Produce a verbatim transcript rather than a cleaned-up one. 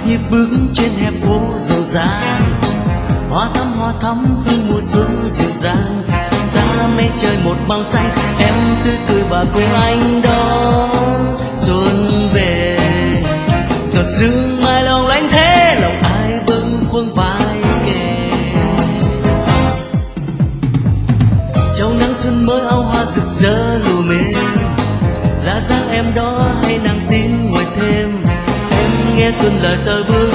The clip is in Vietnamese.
nhịp bước trên hè phố rộn ràng, hoa thắm hoa thắm hương mùa xuân dịu dàng. Ra mây trời một màu xanh, em tươi cười và cùng anh đón xuân về. Giọt sương mai lòng lanh thế, lòng ai bâng khuâng vai kề. Trong nắng xuân mới áo hoa rực rỡ lùa mê, là dáng em đó hay nàng tin nguội thêm. Em nghe xuân lời tơ vương